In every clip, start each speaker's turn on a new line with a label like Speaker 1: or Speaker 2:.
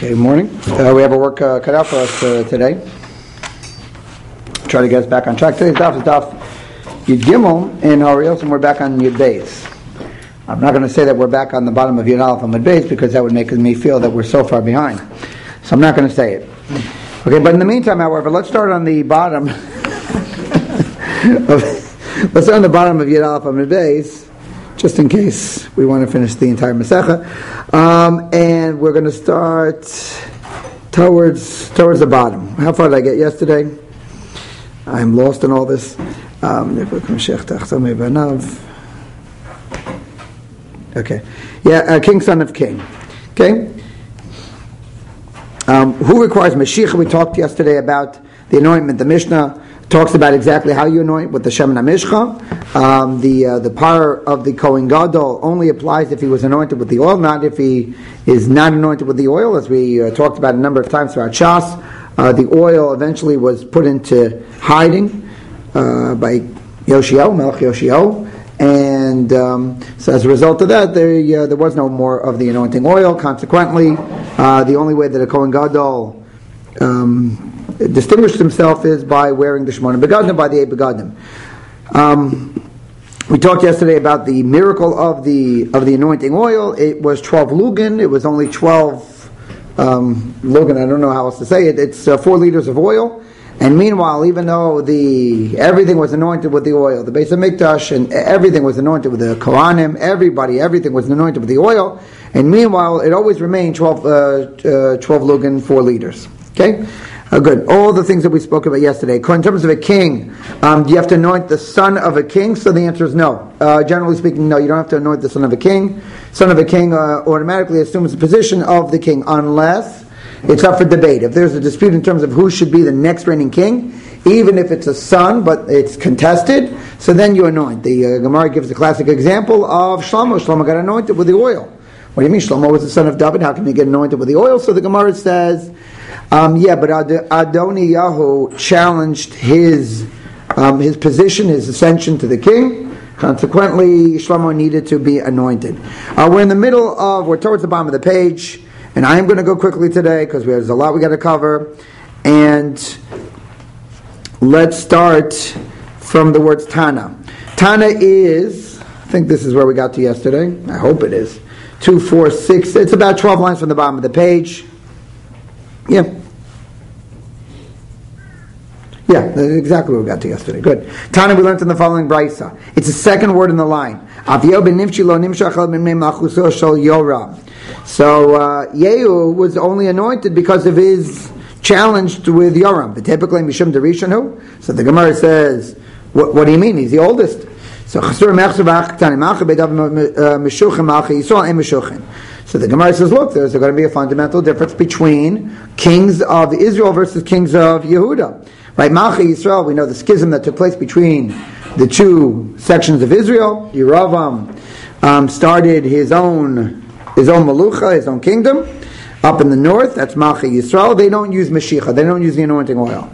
Speaker 1: Good morning. We have our work cut out for us today. Try to get us back on track. Today's daf is daf Yud Gimel in Ariel, and we're back on Yud Beis. I'm not going to say that we're back on the bottom of Yud Aleph and Yud Beis because that would make me feel that we're so far behind. So I'm not going to say it. Okay, but in the meantime, however, let's start on the bottom. Let's start on the bottom of Yud Aleph and Yud Beis, just in case we want to finish the entire Masecha. And we're going to start towards the bottom. How far did I get yesterday? I'm lost in all this. Okay. Yeah, king, son of king. Okay. Who requires Mashiach? We talked yesterday about the anointment. The Mishnah talks about exactly how you anoint with the Shemen HaMishcha. The power of the Kohen Gadol only applies if he was anointed with the oil, not if he is not anointed with the oil, as we talked about a number of times throughout Shas. The oil eventually was put into hiding by Yoshio, Melech Yoshio, and so as a result of that, there was no more of the anointing oil. Consequently, the only way that a Kohen Gadol distinguished himself is by wearing the Shemona Begadim, by the 8 Begadim. We talked yesterday about the miracle of the anointing oil. It was 12 lugin. It was only 12 lugin. I don't know how else to say it. It's 4 liters of oil. And meanwhile, even though everything was anointed with the oil, the Beis HaMikdash and everything was anointed with the Kohanim, everything was anointed with the oil. And meanwhile, it always remained 12 lugin, 4 liters. Okay? Good. All the things that we spoke about yesterday. In terms of a king, do you have to anoint the son of a king? So the answer is no. Generally speaking, no, you don't have to anoint the son of a king. Son of a king automatically assumes the position of the king, unless it's up for debate. If there's a dispute in terms of who should be the next reigning king, even if it's a son, but it's contested, so then you anoint. The Gemara gives a classic example of Shlomo. Shlomo got anointed with the oil. What do you mean? Shlomo was the son of David. How can he get anointed with the oil? So the Gemara says, but Adoniyahu challenged his position, his ascension to the king. Consequently, Shlomo needed to be anointed. We're towards the bottom of the page, and I am going to go quickly today because there's a lot we got to cover. And let's start from the words Tana. Tana is, I think this is where we got to yesterday. I hope it is. 2, 4, 6. It's about 12 lines from the bottom of the page. Yeah, exactly what we got to yesterday. Good. Tana, we learned in the following brisa. It's the second word in the line. So Yehu was only anointed because of his challenge with Yoram. So the Gemara says, what do you mean? He's the oldest. So the Gemara says, look, there's going to be a fundamental difference between kings of Israel versus kings of Yehuda. Right? Malchi Yisrael, we know the schism that took place between the two sections of Israel. Yeravam started his own malucha, his own kingdom, up in the north. That's Malchi Yisrael. They don't use Mashiach. They don't use the anointing oil.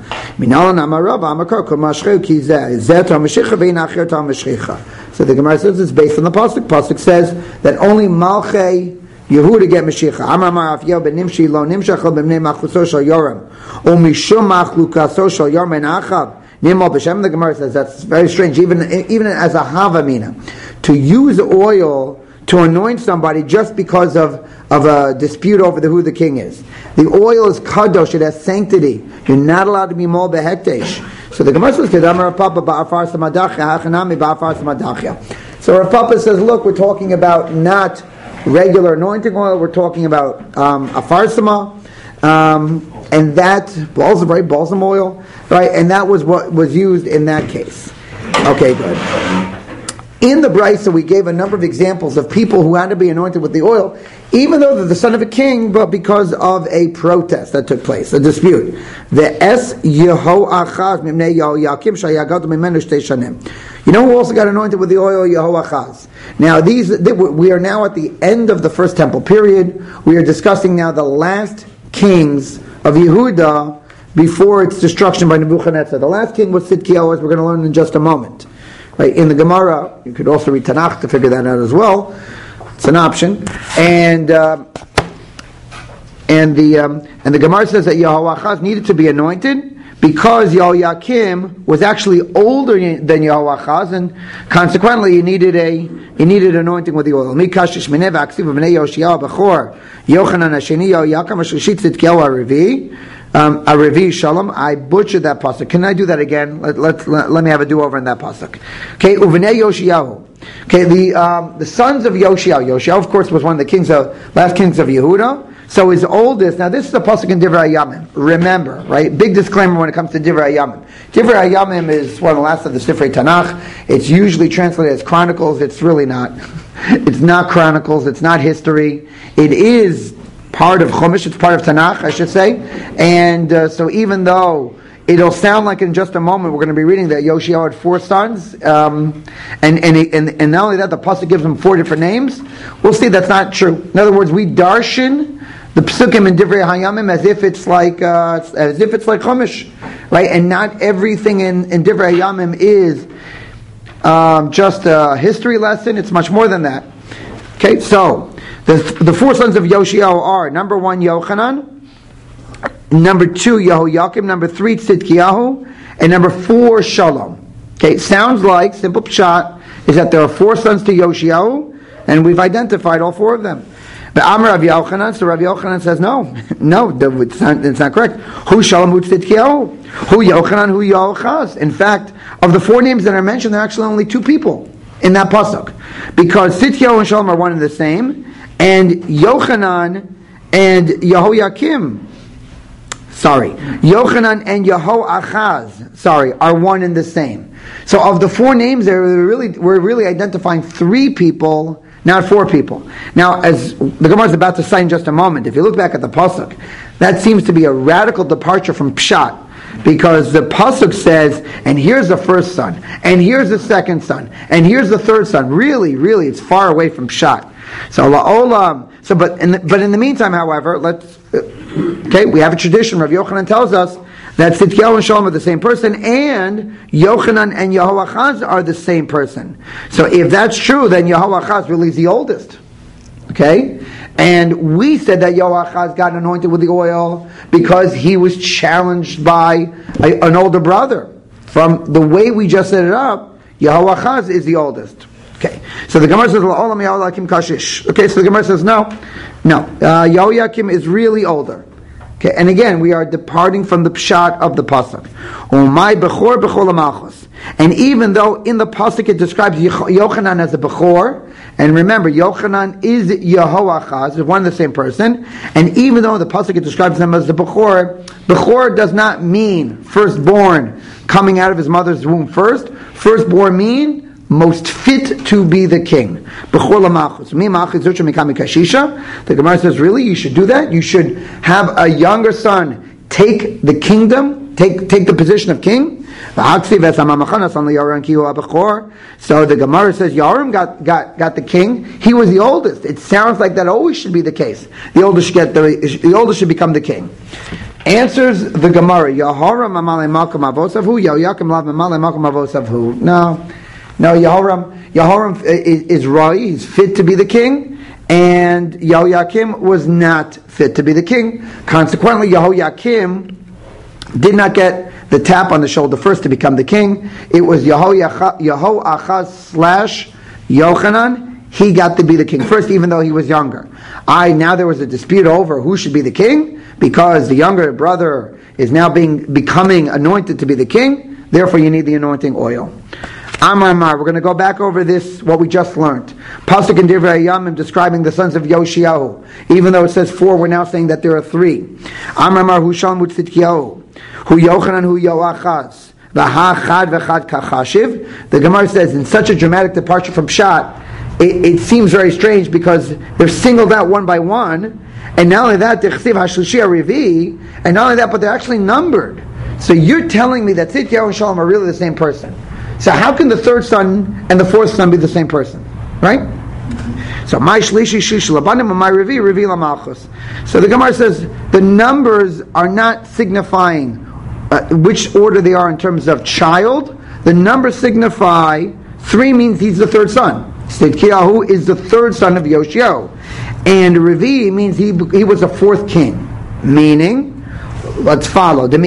Speaker 1: So the Gemara says it's based on the pasuk. Pasuk says that only Malchi Yehuda get Mashiach. Amar Marafiel ben Nimshi lo nimshachal b'nei machuso shel Yoram u'mishum machlukaso shel Yoram en Achav nimal b'shem. The Gemara says that's very strange, even as a havamina, to use oil to anoint somebody just because of a dispute over who the king is. The oil is kadosh; it has sanctity. You're not allowed to be mol behektesh. So the Gemara says, "Kedamar Papa ba'afar samadachya hachanami ba'afar samadachya." So Rav Papa says, "Look, we're talking about not regular anointing oil. We're talking about afarsama, and that balsam, right? Balsam oil, right? And that was what was used in that case. Okay, good. In the Brisa, we gave a number of examples of people who had to be anointed with the oil, even though they're the son of a king, but because of a protest that took place, a dispute. The Es Yehoachaz Mimnei Yehoyakim Shayagadu Mimenu Shtei Shanim. You know who also got anointed with the oil? Yehoachaz. Now, we are now at the end of the first temple period. We are discussing now the last kings of Yehuda before its destruction by Nebuchadnezzar. The last king was Tzidkiyahu, as we're going to learn in just a moment. Right, in the Gemara, you could also read Tanakh to figure that out as well. It's an option. And And the Gemara says that Yehoachaz needed to be anointed because Yehoiakim was actually older than Yehoachaz, and consequently he needed anointing with the oil. Mikashish Mineh v'aksiv v'bnei Yoshiyahu b'chor Yochanan hasheni Yehoiakim hashlishi Tzidkiyahu haravi. Aravi Shalom. I butchered that pasuk. Can I do that again? Let me have a do-over in that pasuk. Okay, Uvnei Yoshiyahu. Okay, the sons of Yoshiyahu. Yoshiyahu, of course, was one of the last kings of Yehuda. So his oldest. Now, this is the pasuk in Divrei Hayamim. Remember, right? Big disclaimer when it comes to Divrei Hayamim. Divrei Hayamim is one of the last of the Sifrei Tanakh. It's usually translated as Chronicles. It's really not. It's not Chronicles. It's not history. It is part of Chumash, it's part of Tanakh, I should say. And so even though it'll sound like in just a moment we're going to be reading that Yoshiyahu had 4 sons, and not only that, the pasuk gives them 4 different names, we'll see that's not true. In other words, we darshan the psukim in Divrei Hayamim as if it's like Chumash, right? And not everything in Divrei Hayamim is just a history lesson. It's much more than that. Okay, so the 4 sons of Yoshiyahu are, number 1, Yochanan, number 2, Yehoiakim, number 3, Tzidkiyahu, and number 4, Shalom. Okay, it sounds like, simple pshat, is that there are 4 sons to Yoshiyahu, and we've identified all 4 of them. But Amar Rav Yochanan, so Rav Yochanan says, no, it's not correct. Who Shalom, who Tzidkiyahu? Who Yochanan, who Yehoachaz? In fact, of the 4 names that are mentioned, there are actually only 2 people in that pasuk, because Tzidkiyahu and Shalom are one and the same, and Yochanan and Yehoiakim, Yochanan and Yehoachaz, are one and the same. So of the 4 names there, we're really identifying 3 people, not 4 people. Now, as the Gemara is about to say in just a moment, if you look back at the pasuk, that seems to be a radical departure from Pshat. Because the pasuk says, and here's the first son, and here's the second son, and here's the third son. Really, it's far away from Pshat. So la'olam. But in the meantime, however, we have a tradition. Rav Yochanan tells us that Tzidkiyahu and Shalom are the same person, and Yochanan and Yehoachaz are the same person. So if that's true, then Yehoachaz really is the oldest. Okay? And we said that Yehoachaz got anointed with the oil because he was challenged by an older brother. From the way we just set it up, Yehoachaz is the oldest. Okay, so the Gemara says, "La'olam Yehoiakim kashish." Okay, so the Gemara says, no, Yehoiakim is really older. Okay, and again, we are departing from the pshat of the pasuk. Umay bechor bechol malchus. And even though in the pasuk it describes Yochanan as a bechor, and remember, Yochanan is Yehoachaz, is one and the same person, and even though in the pasuk it describes them as the bechor does not mean firstborn coming out of his mother's womb first. Firstborn mean most fit to be the king. The Gemara says, really? You should do that? You should have a younger son take the kingdom, take the position of king? So the Gemara says, Yarim got the king. He was the oldest. It sounds like that always should be the case. The oldest should become the king. Answers the Gemara, No, Yehoram is right, he's fit to be the king, and Yehoiakim was not fit to be the king. Consequently, Yehoiakim did not get the tap on the shoulder first to become the king. It was Yehoachaz / Yochanan. He got to be the king first, even though he was younger. Now there was a dispute over who should be the king, because the younger brother is now becoming anointed to be the king. Therefore, you need the anointing oil. Amar, we're going to go back over this, what we just learned. Pasuk in Divrei Hayamim describing the sons of Yoshiyahu. Even though it says 4, we're now saying that there are 3. Amar, hu Shalom Tzidkiyahu, hu Yochanan, hu Yehoachaz, v'ha chad v'chad kachashiv. The Gemara says, in such a dramatic departure from Pshat, it seems very strange because they're singled out one by one, and not only that, Tichsiv hashlishi arivi, and not only that, but they're actually numbered. So you're telling me that Tzidkiyahu and Shalom are really the same person. So how can the 3rd son and the 4th son be the same person? Right? So my shlishi shish labanim and my revi lamalchus. So the Gemara says the numbers are not signifying which order they are in terms of child. The numbers signify 3 means he's the 3rd son. Tzidkiyahu is the 3rd son of Yoshiyahu. And Revi means he was a fourth king, meaning, let's follow. Now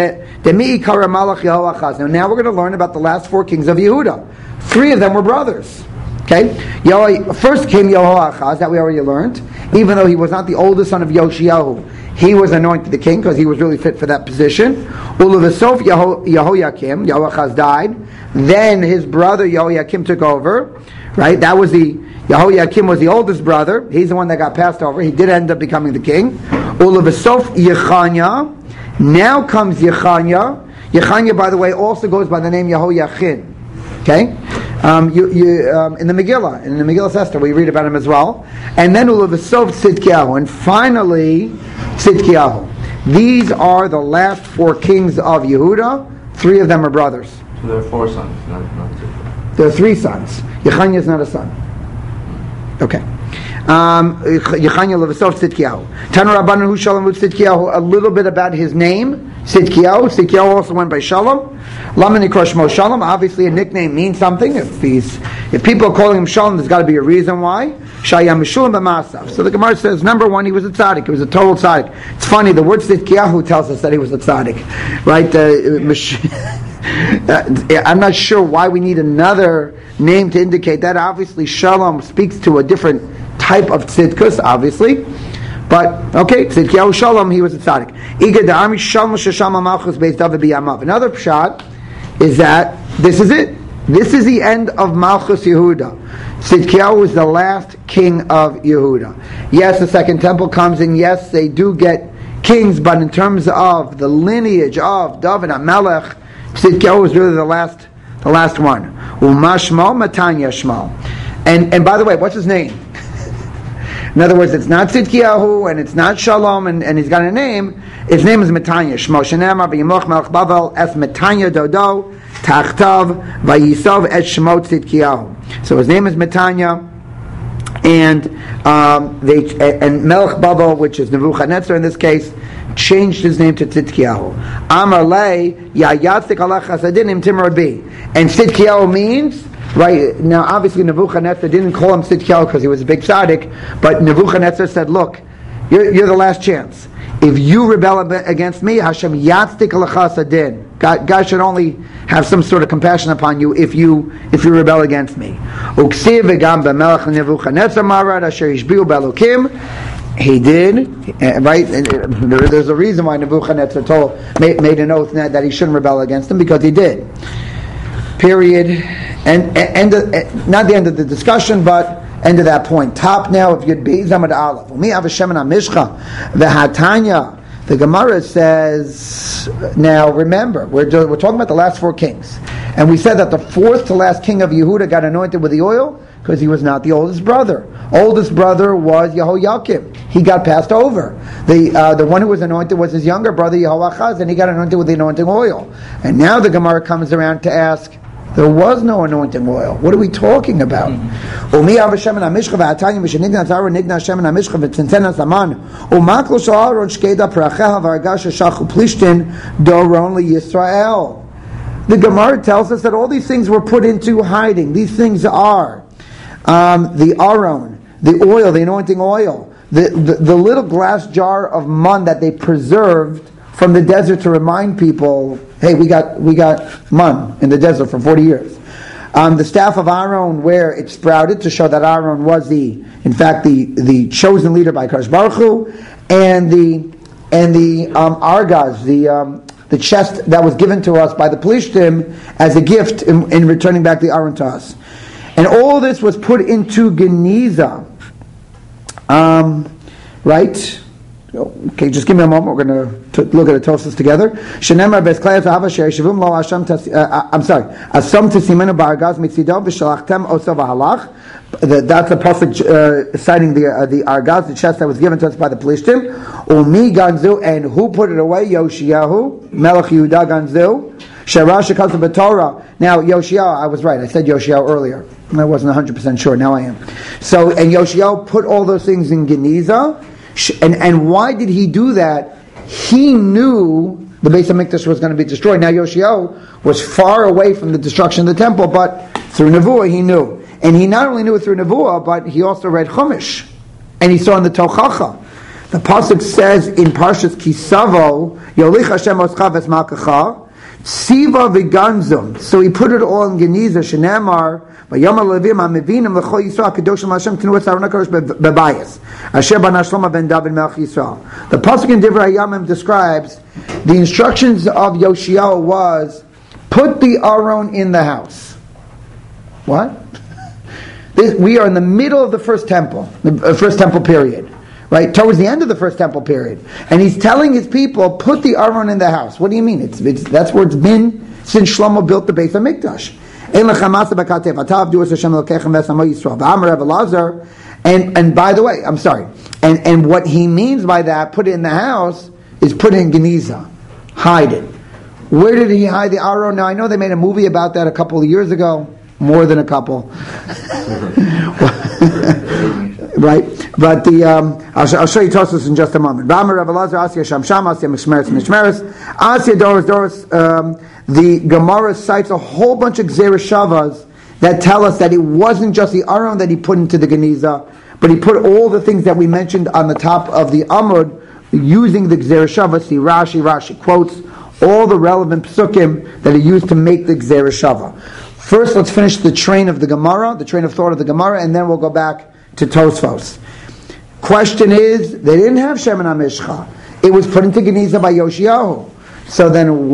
Speaker 1: we're going to learn about the last four kings of Yehuda. 3 of them were brothers. Okay, first came Yehoachaz, that we already learned. Even though he was not the oldest son of Yoshiyahu, he was anointed the king because he was really fit for that position. Uluvasov Yehoiakim, Yehoachaz died. Then his brother Yehoiakim took over. Right, that was Yehoiakim was the oldest brother. He's the one that got passed over. He did end up becoming the king. Uluvasov Yechanya. Now comes Yechanya. Yechanya, by the way, also goes by the name Yehoiachin. Okay, in the Megillah Esther, we read about him as well. And then Ulavasov Tzidkiyahu, and finally Tzidkiyahu. These are the last 4 kings of Yehuda. 3 of them are brothers.
Speaker 2: So there are 4 sons, not 2.
Speaker 1: There are 3 sons. Yechanya is not a son. Okay. Yechanya Levasov Tzidkiyahu. Tanu Rabbanan Hu Shalom Tzidkiyahu. A little bit about his name, Tzidkiyahu. Tzidkiyahu also went by Shalom. Lama Nikra Shmo Shalom. Obviously, a nickname means something. If people are calling him Shalom, there's got to be a reason why. Shayam Mishulam b'Masav. So the Gemara says, number 1, he was a tzaddik. He was a total tzaddik. It's funny. The word Tzidkiyahu tells us that he was a tzaddik, right? I'm not sure why we need another name to indicate that. Obviously, Shalom speaks to a different type of tzidkus, obviously. But, okay, Tzidkiyahu Shalom, he was a tzaddik. Another pshat is that this is it. This is the end of Malchus Yehuda. Tzidkiyahu was the last king of Yehuda. Yes, the second temple comes, and yes, they do get kings, but in terms of the lineage of David HaMelech, Tzidkiyahu was really the last one. Umashmo Matanya Shmo. And by the way, what's his name? In other words, it's not Tzidkiyahu and it's not Shalom and he's got a name. His name is Matanya. Shmo Shenamar v'Yemoch Melech Bavel es Matanya Dodo Tachtav v'Yisov et Shmo Tzidkiyahu. So his name is Matanya, and Melech Bavel, which is Nebuchadnezzar in this case, changed his name to Tzidkiyahu. Amar lei Yayatzik Alach Chasadim Im Timur Bi. And Tzidkiyahu means, right, now obviously Nebuchadnezzar didn't call him Tzidkiyahu because he was a big tzaddik, but Nebuchadnezzar said, look, you're the last chance. If you rebel against me, Hashem Yatzik Alach Chasadim. God should only have some sort of compassion upon you if you rebel against me. Uksiv v'gam b'melech Nebuchadnezzar marad asher yishbiu b'Elokim. He did, right? There's a reason why Nebuchadnezzar made an oath that he shouldn't rebel against him, because he did. Period. And not the end of the discussion, but end of that point. Top now, if you'd be Zamad Aleph. The Gemara says, now remember, we're talking about the last 4 kings. And we said that the 4th to last king of Yehuda got anointed with the oil because he was not the oldest brother. Oldest brother was Yehoiakim. He got passed over. The one who was anointed was his younger brother Yehoachaz, and he got anointed with the anointing oil. And now the Gemara comes around to ask, there was no anointing oil. What are we talking about? The Gemara tells us that all these things were put into hiding. These things are the aron, the oil, the anointing oil, the little glass jar of mun that they preserved from the desert to remind people, hey, we got mun in the desert for 40 years. The staff of Aaron, where it sprouted to show that Aaron was the chosen leader by Kadosh Baruch Hu, and the argaz, the chest that was given to us by the Pelishtim as a gift in returning back the Aaron to us. And all this was put into Geniza. Right? Okay, just give me a moment. We're going to look at the Tosfos together. Shenemar besklayas ahava she'yeshivum lo Hashem asam tesimenu ba'argaz mitzido v'shalachtem oso v'halach. That's a pasuk citing the argaz, the chest that was given to us by the Pelishtim. Umi ganzu, and who put it away? Yoshiyahu, Melech Yehuda ganzu. Sharash shekazah b'Torah. Now Yoshiyahu, I was right. I said Yoshiyahu earlier. I wasn't 100% sure. Now I am. So, and Yoshiyahu put all those things in Geniza. And why did he do that? He knew the Beis HaMikdash was going to be destroyed. Now Yoshiyahu was far away from the destruction of the temple, but through Nevuah he knew. And he not only knew it through Nevuah, but he also read Chumash. and he saw in the Tochacha. The pasuk says in Parshas Kisavo, Yolich Hashem oscha v'esmalkacha, Siva v'ganzum. So he put it all in Geniza, Shenamar, V'yom ha'levim ha'mevinim l'chol Yisrael, Kedoshim Hashem, Tenu es Aaron HaKadosh bebayis, Asher bana Shlomo ben David melech Yisrael. The pasuk in Divrei Hayamim describes the instructions of Yoshiyahu was, put the Aron in the house. What? We are in the middle of the first temple period. Right, towards the end of the first temple period, and he's telling his people, put the Aron in the house. What do you mean? It's that's where it's been since Shlomo built the Beis Hamikdash. And by the way, I'm sorry. And what he means by that, put it in the house, is put it in Geniza, hide it. Where did he hide the Aron? Now I know they made a movie about that a couple of years ago, more than a couple. Right, but I'll show you Tosfos in just a moment. The Gemara cites a whole bunch of Gzeira Shavas that tell us that it wasn't just the Aron that he put into the Geniza, but he put all the things that we mentioned on the top of the Amud using the Gzeira Shava. See Rashi quotes all the relevant psukim that he used to make the Gzeira Shava. First, let's finish the train of the Gemara, the train of thought of the Gemara, and then we'll go back to Tosfos. Question is, they didn't have Shemen HaMishcha. It was put into Geniza by Yoshiyahu. So then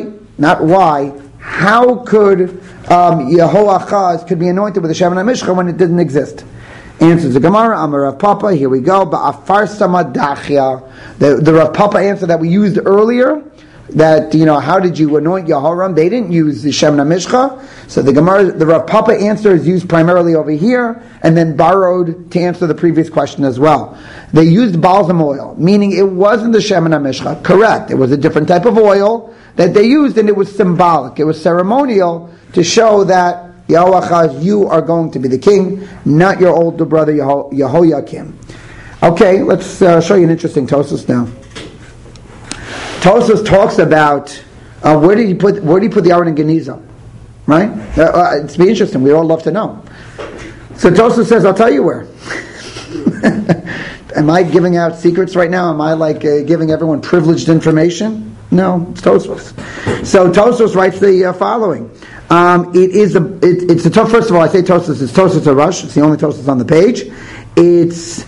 Speaker 1: how could Yehoachaz could be anointed with the Shemen HaMishcha when it didn't exist? Answers the Gemara, Amar Rav Papa, here we go. Ba'afar Samadachia. The Rav Papa answer that we used earlier, that, how did you anoint Yehoram? They didn't use the Shemen HaMishcha. So the Rav Papa answer is used primarily over here, and then borrowed to answer the previous question as well. They used balsam oil, meaning it wasn't the Shemen HaMishcha. Correct. It was a different type of oil that they used, and it was symbolic. It was ceremonial to show that, Yehoachaz, you are going to be the king, not your older brother Yehoiakim. Okay, let's show you an interesting Tosfos now. Tosfos talks about where did he put the Aron in Geniza, right? It's be interesting. We'd all love to know. So Tosfos says, "I'll tell you where." Am I giving out secrets right now? Am I giving everyone privileged information? No, it's Tosfos. So Tosfos writes the following. First of all, I say Tosfos. It's Tosfos HaRush. It's the only Tosfos on the page. It's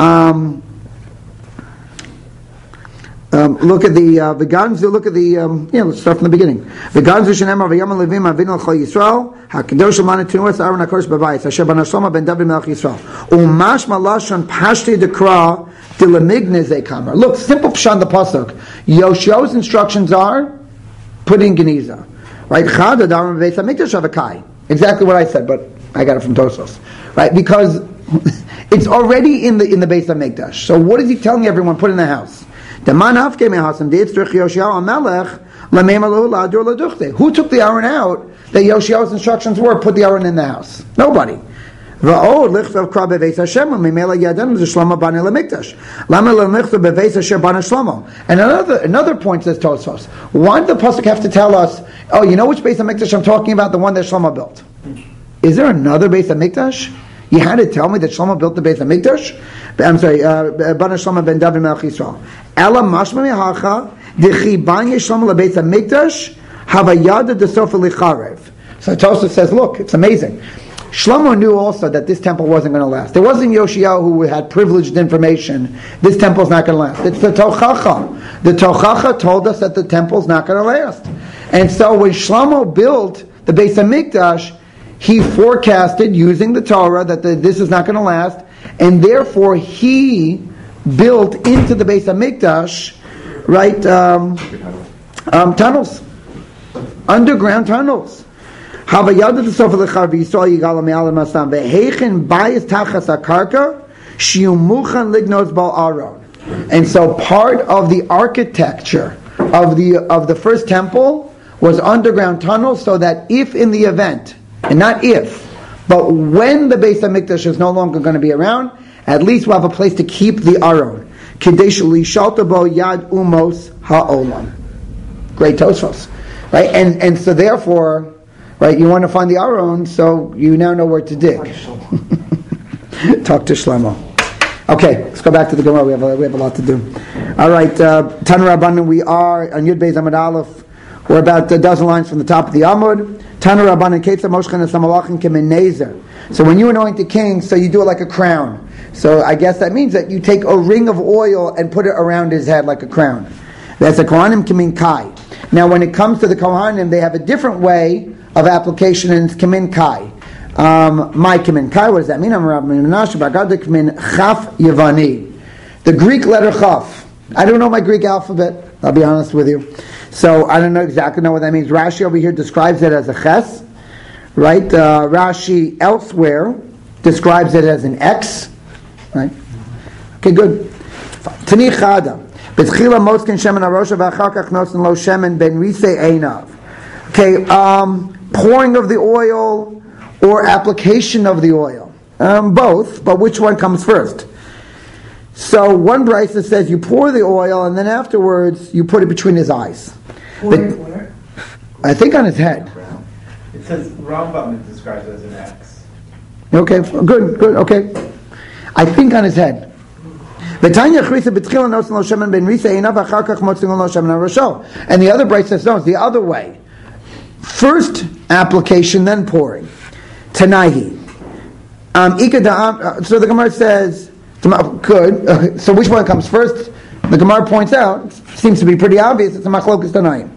Speaker 1: look at the Ganzu. Look at the let's start from the beginning. The Ganzu shenemar v'yom levim avinu l'chol Yisrael hakadosh l'manu tenuas Aaron HaKadosh b'bayis asher bana Shlomo ben David melech Yisrael umash malashon pashti dekra dilamigna zekamar. Look, simple pshan the pasuk. Yoshia's instructions are put in Geniza, right? Chad Aaron v'Beis Hamikdash avakai. Exactly what I said, but I got it from Tosfos, right? Because it's already in the Beis Hamikdash. So what is he telling everyone? Put in the house. Who took the Aron out that Yoshiahu's instructions were put the Aron in the house? Nobody. And another point says Tosfos. Why did the pasuk have to tell us, you know which Beis Hamikdash I'm talking about? The one that Shlomo built. Is there another Beis Hamikdash? You had to tell me that Shlomo built the Beis Hamikdash? I'm sorry, Bana Shlomo ben David melech Yisrael. Ela mashma mehacha dechi banya Shlomo leBeis Hamikdash havayada desofa licharev. So Tosfos says, look, it's amazing. Shlomo knew also that this temple wasn't going to last. It wasn't Yoshiyahu who had privileged information. This temple's not going to last. It's the Tochacha. The Tochacha told us that the temple's not going to last. And so when Shlomo built the Beis Hamikdash, he forecasted using the Torah that this is not going to last, and therefore he built into the Beis Hamikdash, right, tunnels, underground tunnels. And so part of the architecture of the first temple was underground tunnels, so that if in the event, and not if, but when the Beis Hamikdash is no longer going to be around, at least we'll have a place to keep the Aron. Kadesh lishalta bo yad umos ha'olam. Great Tosfos, right? And so therefore, right, you want to find the Aron, so you now know where to dig. Talk to Shlomo. Okay, let's go back to the Gemara. We have a lot to do. All right, Tanu Rabbanan, we are on Yud Beis Amud Aleph. We're about a dozen lines from the top of the Amud. Tanu Rabbanan, Ketzah Moshchen Esamalachim Kemenezer. So when you anoint the king, so you do it like a crown. So I guess that means that you take a ring of oil and put it around his head like a crown. That's a Kohanim Kimin Kai. Now when it comes to the Kohanim, they have a different way of application, and it's Kimin Kai. My Kimin Kai, what does that mean? The Greek letter Chaf. I don't know my Greek alphabet, I'll be honest with you. So I don't exactly know what that means. Rashi over here describes it as a Ches. Right? Rashi elsewhere describes it as an X. Right? Okay, good. Tani Chada. Betchila Moskin Shemen Arosha V'achar Kach Nosen Lo Shemen Ben Risei Einav. Okay, pouring of the oil or application of the oil. Both, but which one comes first? So one brisa says you pour the oil and then afterwards you put it between his eyes.
Speaker 3: Where?
Speaker 1: I think on his head.
Speaker 3: It says Rambam describes it as an X.
Speaker 1: Okay, good, okay. I think on his head. And the other brisa says no, it's the other way. First application, then pouring. Tanahi. So the Gemara says, good. So which one comes first? The Gemara points out, seems to be pretty obvious, it's a machlokas Tanaim.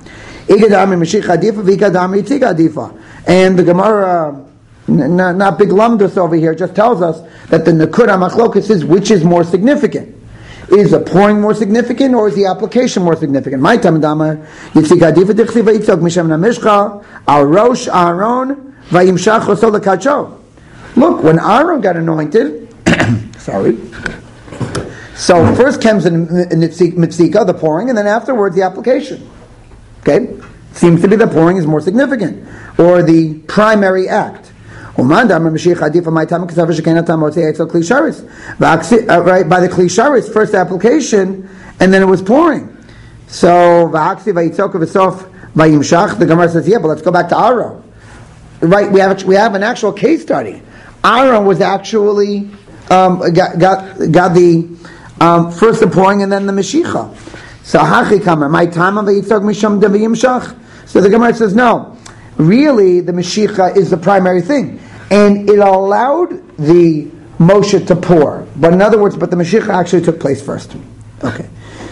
Speaker 1: And the Gemara, not big lumdus over here, just tells us that the Nakuda machlokas is which is more significant. Is the pouring more significant or is the application more significant? My Tamadama, Yitzig Adifa Dichsiva Yitzog Mishem Namishcha, Al Rosh Aaron, Vayimshach Osol Kacho. Look, when Aaron got anointed, sorry. So first comes in Mitzika, the pouring, and then afterwards the application. Okay? Seems to be the pouring is more significant, or the primary act. Right, by the Klisharis, first application, and then it was pouring. So the Gemara says, yeah, but let's go back to Aaron. Right, we have an actual case study. Aaron was actually got the first the pouring and then the Meshicha. So my time so the Gemara says no. Really, the Meshicha is the primary thing. And it allowed the Moshe to pour. But in other words, the Meshicha actually took place first. Okay.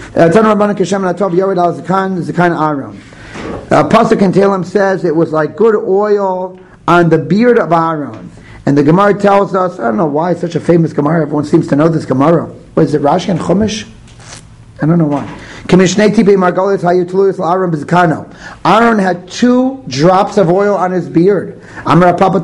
Speaker 1: Zakan Aaron. Pasuk in Tehillim says it was like good oil on the beard of Aaron. And the Gemara tells us, I don't know why it's such a famous Gemara. Everyone seems to know this Gemara. What is it, Rashi and Chumash? I don't know why. Aaron had 2 drops of oil on his beard. And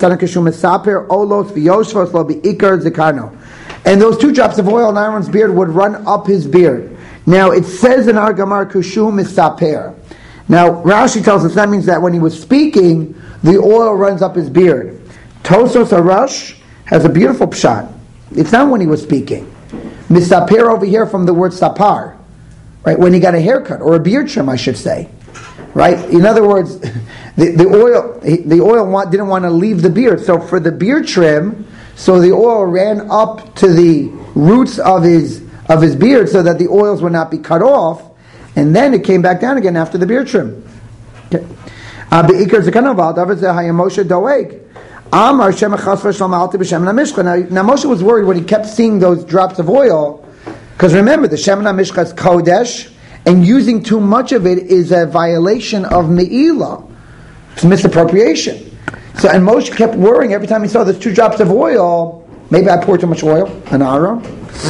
Speaker 1: those 2 drops of oil on Aaron's beard would run up his beard. Now it says in our Gemara, Kushu misaper. Now Rashi tells us that means that when he was speaking, the oil runs up his beard. Tosos Arash has a beautiful pshat. It's not when he was speaking. Misaper over here from the word sapar. Right, when he got a haircut or a beard trim, I should say. Right, in other words, the oil didn't want to leave the beard. So for the beard trim, so the oil ran up to the roots of his beard, so that the oils would not be cut off, and then it came back down again after the beard trim. Okay. Now Moshe was worried when he kept seeing those drops of oil. Because remember, the Shemen HaMishcha is Kodesh, and using too much of it is a violation of Me'ilah. It's misappropriation. So, and Moshe kept worrying every time he saw those 2 drops of oil, maybe I poured too much oil on Aaron.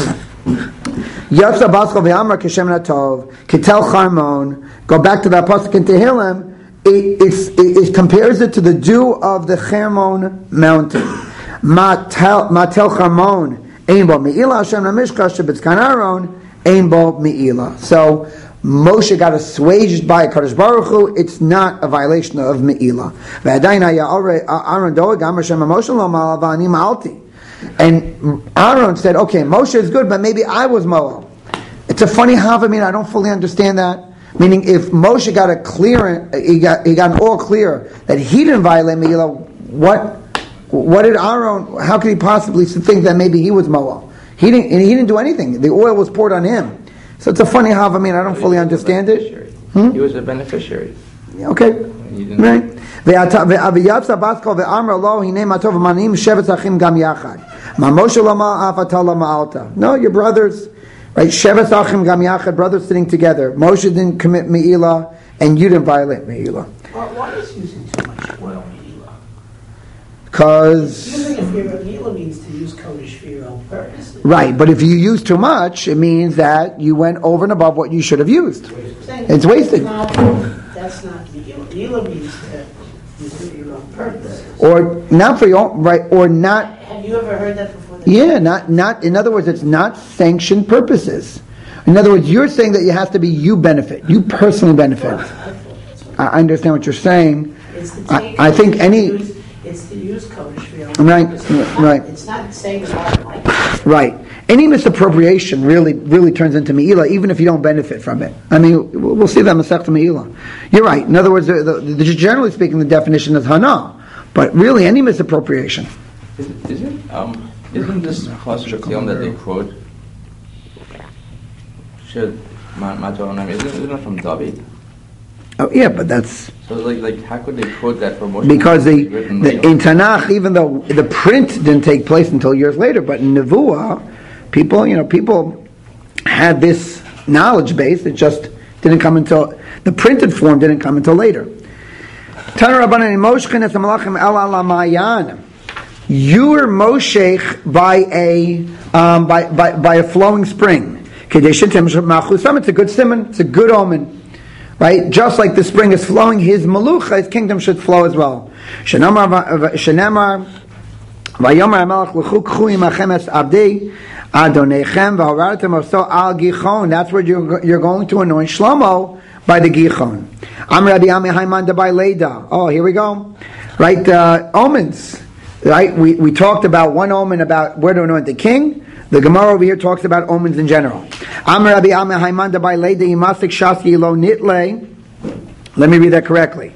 Speaker 1: Yatsa Baschal V'Amra Keshemen HaTov, Ketel Charmon, go back to that pasuk in Tehillim, it compares it to the dew of the Hermon mountain. Matel Charmon, Ein bo me'ila Hashem namishcha shebetzkan Aaron ein bo me'ila. So Moshe got assuaged by Kadosh Baruch Hu. It's not a violation of me'ila. V'adayin haya Aaron doeg Amar Hashem Moshe lo ma'al v'ani ma'alti. And Aaron said, "Okay, Moshe is good, but maybe I was mo'al." It's a funny havamina. I don't fully understand that. Meaning, if Moshe got he got an all clear that he didn't violate me'ila, what did Aaron, how could he possibly think that maybe he was Moab? He didn't do anything. The oil was poured on him. So it's a funny how, I don't fully understand it.
Speaker 2: He was a beneficiary.
Speaker 1: Okay. Right. No, your brothers. Right? Shevet Achim Gam Yachad, brothers sitting together. Moshe didn't commit Me'ilah, and you didn't violate Me'ilah.
Speaker 4: Why is using too much oil Me'ilah?
Speaker 1: Because
Speaker 4: Using it for your Me'ilah means to use Kodesh for your own purposes.
Speaker 1: right, but if you use too much, it means that you went over and above what you should have used. It's wasted.
Speaker 4: That's not Me'ilah. Me'ilah means to use it for your own purposes.
Speaker 1: Or not for your own, right, or not.
Speaker 4: Have you ever heard that before?
Speaker 1: Yeah, not. In other words, it's not sanctioned purposes. In other words, you're saying that it has to be you benefit, you personally benefit. I understand what you're saying.
Speaker 4: It's to take,
Speaker 1: I think
Speaker 4: it's to use Kodesh for your own
Speaker 1: right,
Speaker 4: purposes.
Speaker 1: right,
Speaker 4: It's not saying I don't like it.
Speaker 1: right. Any misappropriation really turns into Me'ilah, even if you don't benefit from it. We'll see that in Masechta Me'ilah. You're right. In other words, generally speaking, the definition is Hana, but really any misappropriation.
Speaker 2: Isn't this Chashuv that they quote? Isn't it from David?
Speaker 1: Oh yeah, but that's
Speaker 2: so like how could they quote that from Moshe?
Speaker 1: Because in Tanakh, even though the print didn't take place until years later, but in Nevuah, people had this knowledge base. It just didn't come until the printed form didn't come until later. You are moshech by a flowing spring. It's a good simon. It's a good omen, right? Just like the spring is flowing, his malucha, his kingdom should flow as well. Shenamar vayomer hamelech l'chu k'chu imachem es abdi adonechem v'horatem oso al gichon. That's where you're going to anoint Shlomo by the gichon. Am Rabbi Ami Haiman by Leda. Oh, here we go. Right, omens. Right, we talked about one omen about where to anoint the king. The Gemara over here talks about omens in general. Let me read that correctly.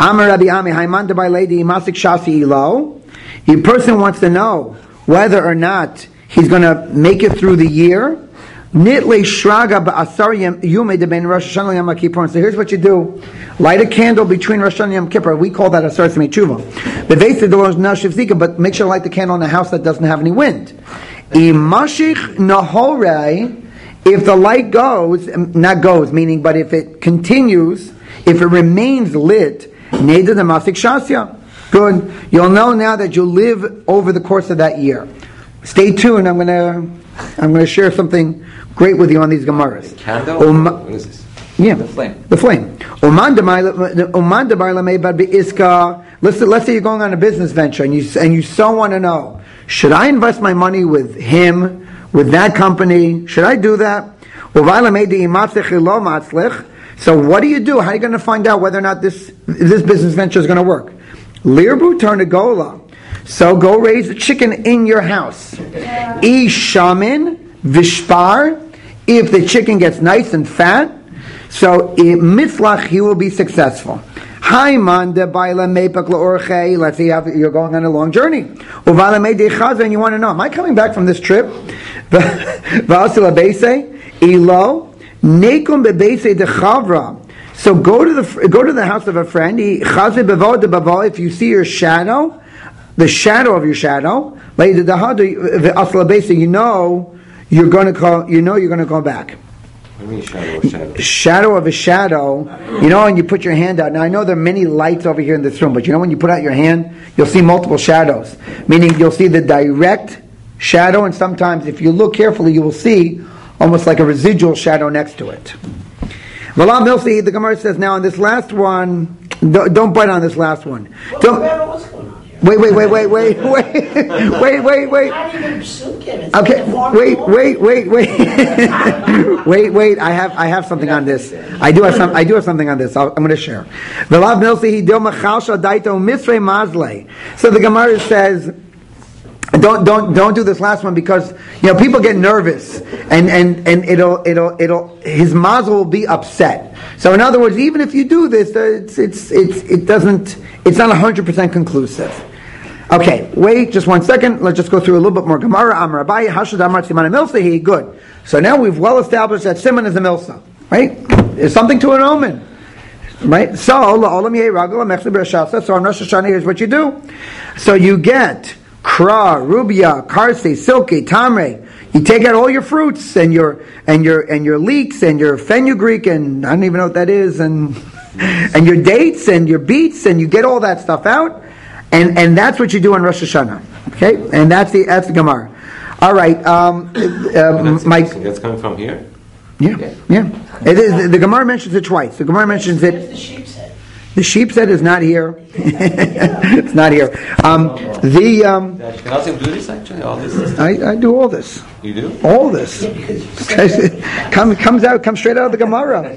Speaker 1: A person wants to know whether or not he's going to make it through the year. So here's what you do. Light a candle between Rosh Hashanah and Yom Kippur. We call that a Asar Tzmei Tshuva. But make sure to light the candle in a house that doesn't have any wind. If the light meaning, but if it continues, if it remains lit, good. You'll know now that you'll live over the course of that year. Stay tuned. I'm going to share something great with you on these Gemaras.
Speaker 2: Candle? What is this?
Speaker 1: Yeah,
Speaker 2: the flame.
Speaker 1: The flame. Let's say you're going on a business venture and you so want to know, should I invest my money with him, with that company? Should I do that? So what do you do? How are you going to find out whether or not this business venture is going to work? Lirbu Tarnagola. So go raise a chicken in your house. Ishamin Vishpar. If the chicken gets nice and fat, so mitzlach, he will be successful. Let's say you're going on a long journey. And you want to know, am I coming back from this trip? So go to the house of a friend. If you see your shadow, the shadow of your shadow, you're going to go back.
Speaker 5: What do you mean shadow of shadow?
Speaker 1: Shadow of a shadow. When you put your hand out. Now I know there are many lights over here in this room, but when you put out your hand, you'll see multiple shadows. Meaning you'll see the direct shadow, and sometimes if you look carefully, you will see almost like a residual shadow next to it. Valam Milsi, the Gemara says now on this last one, don't bite on this last one.
Speaker 4: What's going on here?
Speaker 1: Wait.
Speaker 4: How do you pursue kids?
Speaker 1: Okay, wait. I have something on this. I do have something on this. I'm going to share. So the Gemara says, don't do this last one because people get nervous and it'll his mazel will be upset. So in other words, even if you do this, it's not 100% conclusive. Okay, wait just 1 second. Let's just go through a little bit more Gemara. Amar Abaye, Hashad Amar Siman Milsahi. Good. So now we've well established that Siman is a Milsa, right? There's something to an omen, right? So La'olam Yeh Ragul Mechli B'Rashasa. So on Rosh Hashanah, here's what you do. So you get Kra, Rubia, Karsi, Silky, Tamre. You take out all your fruits and your leeks and your fenugreek and I don't even know what that is and your dates and your beets and you get all that stuff out and that's what you do on Rosh Hashanah. Okay, and that's the Gemara. All right,
Speaker 5: that's coming from here.
Speaker 1: Yeah. It is, the Gemara mentions it twice. The Gemara mentions it.
Speaker 4: The sheep's head.
Speaker 1: The sheep's head is not here. It's not here.
Speaker 5: Can also do this actually? All this stuff?
Speaker 1: I do all this.
Speaker 5: You do?
Speaker 1: All this. Comes straight out of the Gemara.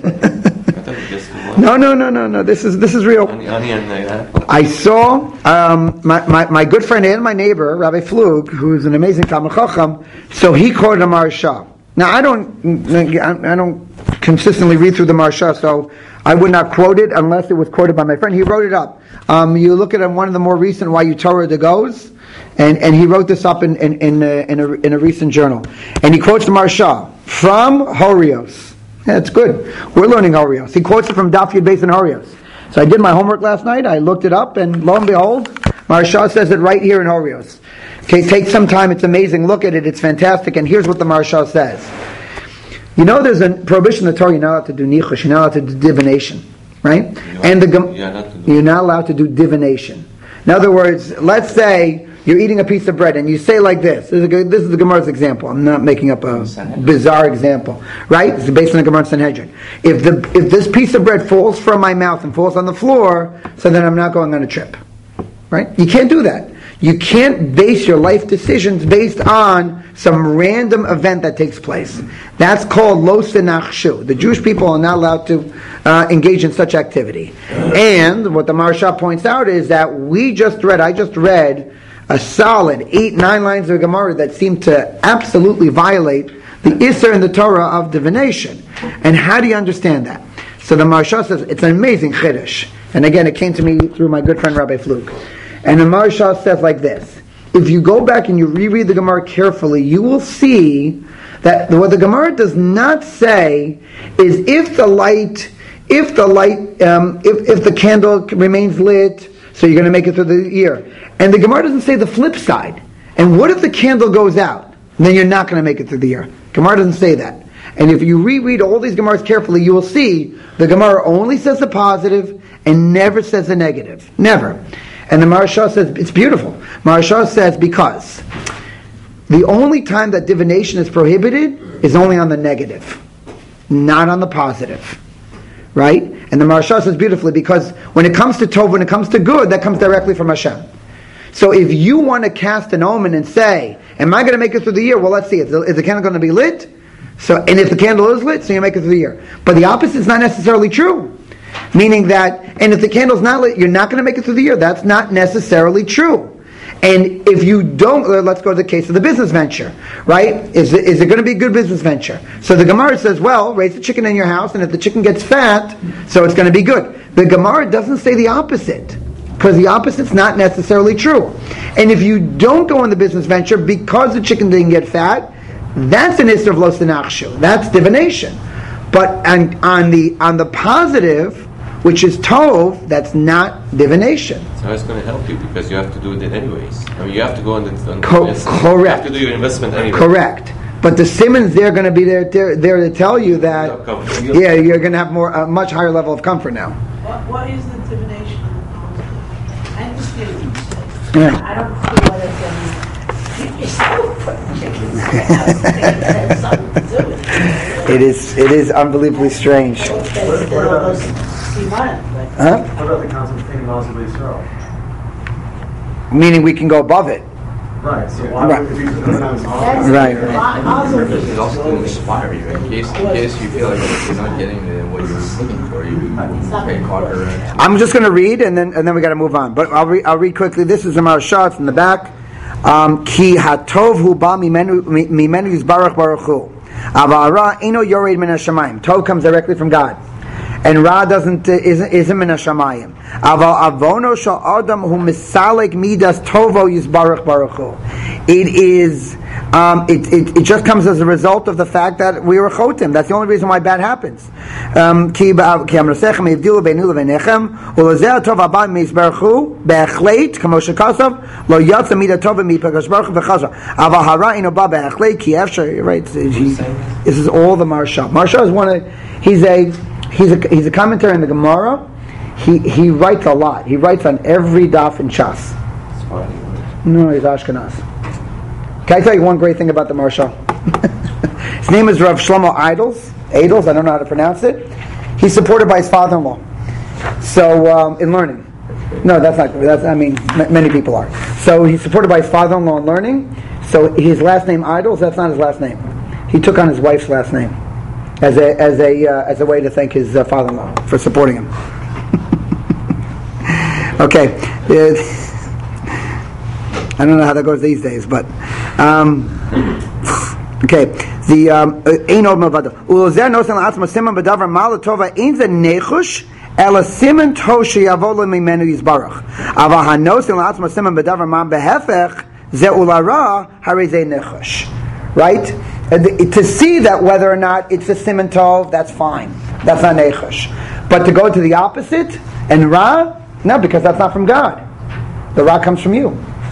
Speaker 1: No. This is real. I saw my good friend and my neighbor, Rabbi Flug, who's an amazing Talmid Chacham. So he quoted a Maharsha. Now I don't consistently read through the Maharsha, so I would not quote it unless it was quoted by my friend. He wrote it up. You look at one of the more recent Why You Torah the Goes, and he wrote this up in a recent journal, and he quotes the Maharsha from Horios. That's good. We're learning Horios. He quotes it from Daf Yud Beis and Horios. So I did my homework last night. I looked it up, and lo and behold, Maharsha says it right here in Horios. Okay, take some time. It's amazing. Look at it. It's fantastic. And here's what the Maharsha says. You know, there's a prohibition in the Torah. You're not allowed to do nichush. You're not allowed to do divination, right? You're not allowed to do divination. In other words, let's say you're eating a piece of bread and you say like this. This is the Gemara's example. I'm not making up a bizarre example, right? It's based on the Gemara Sanhedrin. If this piece of bread falls from my mouth and falls on the floor, so then I'm not going on a trip, right? You can't do that. You can't base your life decisions based on some random event that takes place. That's called lo senachshu. The Jewish people are not allowed to engage in such activity. And what the Maharsha points out is that I just read a solid 8-9 lines of Gemara that seem to absolutely violate the Isser in the Torah of divination. And how do you understand that? So the Maharsha says it's an amazing chiddush. And again, it came to me through my good friend Rabbi Flug. And the Maharsha says like this: if you go back and you reread the Gemara carefully, you will see that what the Gemara does not say is if the candle remains lit, so you're going to make it through the year. And the Gemara doesn't say the flip side. And what if the candle goes out? Then you're not going to make it through the year. Gemara doesn't say that. And if you reread all these Gemaras carefully, you will see the Gemara only says the positive and never says the negative. Never. And the Maharsha says, it's beautiful. Maharsha says, because the only time that divination is prohibited is only on the negative, not on the positive. Right? And the Maharsha says beautifully, because when it comes to Tov, when it comes to good, that comes directly from Hashem. So if you want to cast an omen and say, am I going to make it through the year? Well, let's see. Is the candle going to be lit? And if the candle is lit, so you make it through the year. But the opposite is not necessarily true. Meaning that, and if the candle's not lit, you're not going to make it through the year. That's not necessarily true. And if you don't, let's go to the case of the business venture, right? Is it going to be a good business venture? So the Gemara says, well, raise the chicken in your house, and if the chicken gets fat, so it's going to be good. The Gemara doesn't say the opposite, because the opposite's not necessarily true. And if you don't go in the business venture because the chicken didn't get fat, that's an Isser of Lo Senachshu. That's divination. But on the positive, which is Tov, that's not divination.
Speaker 5: So it's going to help you because you have to do it anyways. I mean, you have to go on the
Speaker 1: correct.
Speaker 5: You have to do your investment anyway.
Speaker 1: Correct. But the Simmons, they're going to be there to tell you that, you're going to have a much higher level of comfort now.
Speaker 4: What is the divination on the positive? I understand what you said.
Speaker 1: Yeah.
Speaker 4: I don't see what it's yourself putting chickens in the house. It has something to do with it.
Speaker 1: It is unbelievably strange.
Speaker 3: Huh? What about the concept of thinking possibly so?
Speaker 1: Meaning we can go above it.
Speaker 3: Right, so why
Speaker 1: Right.
Speaker 3: would you sometimes
Speaker 1: Right.
Speaker 2: It's also to inspire you. In case you feel like you're not getting what you're looking for, you pay harder.
Speaker 1: I'm just going to read, and then we got to move on. But I'll read quickly. This is the Maharsha. It's in the back. Ki hatov hu ba mimenu yizbarach baruch hu. Avara eno yored min hashamayim. Tov comes directly from God. and Ra isn't min hashamayim. Aval avono shel adam hu misalek midas tovo yisbarach baruch hu. It just comes as a result of the fact that we were chotim. That's the only reason why bad happens. Ki amrasechem yivdilu beinu levenechem ulazeh tov abba misbarach hu be'echleit kamo shekasav lo yatsa midas tova mipagash baruch hu v'chazar. Aval hara ino ba be'echleit ki efshar. Right. This is all the Marsha. Marsha is one of he's a commentator in the Gemara. He writes a lot. He writes on every daf in Shas. No, he's Ashkenaz. Can I tell you one great thing about the Marsha? His name is Rav Shlomo Eidels. I don't know how to pronounce it. He's supported by his father-in-law. So in learning. No, that's not. Many people are. So he's supported by his father-in-law in learning. So his last name Eidels. That's not his last name. He took on his wife's last name as a way to thank his father-in-law for supporting him. Okay, I don't know how that goes these days, but okay. The Einod Mavada Ulozer Nosan Atzma Simon Badavar Malatova Ein Ze Nechush Ela Simon Toshi Yavola Mimenu Yisbarach Ava Hanosan Atzma Simon Badavar Ma Behefech Ze Ulara Hare Ze Nechush. Right? To see that whether or not it's a Simon Tov, that's fine. That's not Nechush. But to go to the opposite and Ra, no, because that's not from God. The Ra comes from you.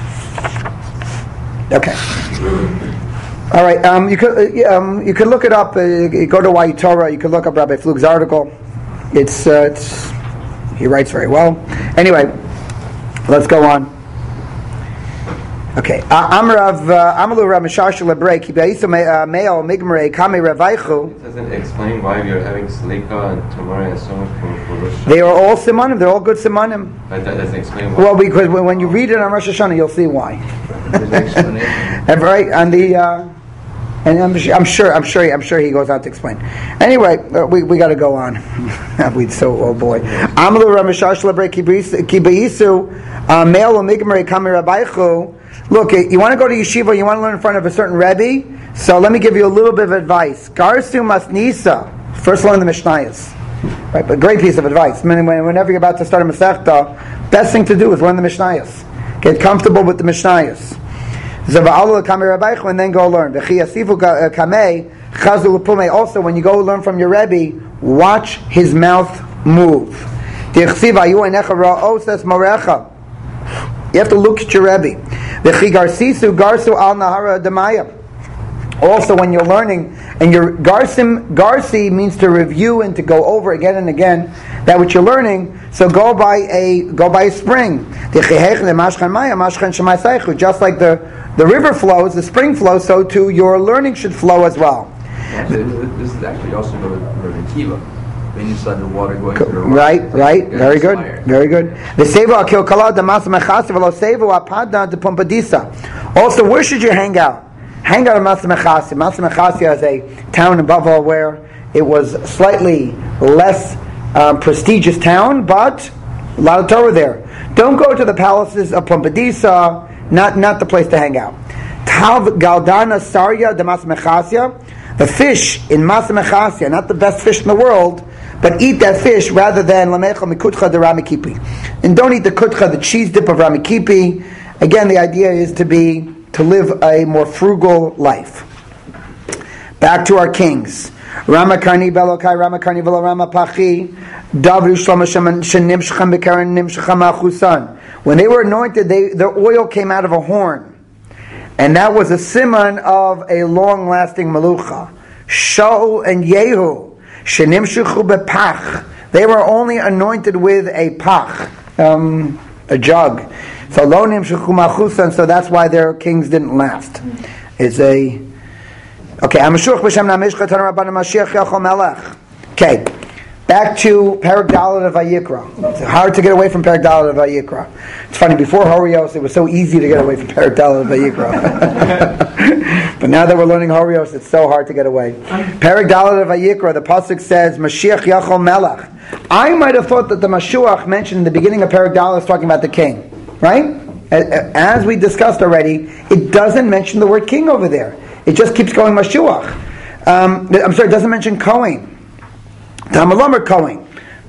Speaker 1: Okay. All right. You could look it up. You go to Why Torah. You could look up Rabbi Flug's article. It's he writes very well. Anyway, let's go on. Okay. Amalu Rav Mishashel Lebrei Ki Beisu Me'al Migmarei Kami Ravaichu.
Speaker 5: It doesn't explain why we are having Slika and Tomorrow and so much for Rosh Hashanah.
Speaker 1: They are all simanim. They're all good simanim.
Speaker 5: But that doesn't explain why.
Speaker 1: Well, because when you read it on Rosh Hashanah, you'll see why.
Speaker 2: There's an explanation.
Speaker 1: Right on the, and I'm sure he goes on to explain. Anyway, we got to go on. Oh boy. Amalu Rav Mishashel Lebrei Ki Beisu Me'al Migmarei Kami Ravaichu. Look, you want to go to yeshiva, you want to learn in front of a certain Rebbe, so let me give you a little bit of advice. Garsu Masnisa, first learn the Mishnayos. Right, but great piece of advice. Whenever you're about to start a Masechta, best thing to do is learn the Mishnayos. Get comfortable with the Mishnayos. And then go learn. Also, when you go learn from your Rebbe, watch his mouth move. You have to look at your Rebbe. Also, when you're learning, and your garsi means to review and to go over again and again that which you're learning. So go by a spring. Just like the river flows, the spring flows, so too your learning should flow as well.
Speaker 2: This is actually also Rabbi Akiva. When you saw the water going through the rock.
Speaker 1: Right. Very good. The seva kilkala the masamechasi v'lo seva apada de pompadisa. Also, where should you hang out? Hang out in Masamechasi. Masamechasi is a town in Bavel where it was slightly less prestigious town, but a lot of Torah there. Don't go to the palaces of Pompadisa. Not the place to hang out. Tav Galdana Sarya de Masamechasya. The fish in Masamechasya, not the best fish in the world, but eat that fish rather than Lamecha Mikutcha de Ramikipi. And don't eat the kutcha, the cheese dip of Ramikipi. Again, the idea is to live a more frugal life. Back to our kings. Ramakarni Belokai, Ramakarni Velo Ramapachi, Davru Shlomo Shenimshchem Bekaran Nimshchem Achusan. When they were anointed, the oil came out of a horn. And that was a siman of a long-lasting melucha. Shaul and Yehu, Shenimshuchu Bepach. They were only anointed with a pach, a jug. So lo nimshuchu machusan, so that's why their kings didn't last. It's a okay. Amashuch b'shem namishcha tanar rabbanim Mashiach Yachol Melech. Okay, back to Perek Dalet of Vayikra. It's hard to get away from Perek Dalet of Vayikra. It's funny, before Horios, it was so easy to get away from Perek Dalet of Vayikra. But now that we're learning Horios, it's so hard to get away. Perek Dalet of Vayikra, the pasuk says Mashiach Yachol Melech. I might have thought that the Mashiach mentioned in the beginning of Perek Dalet is talking about the king. Right? As we discussed already, it doesn't mention the word king over there. It just keeps going Mashiach. It doesn't mention Kohen. Tamalomer Kohen.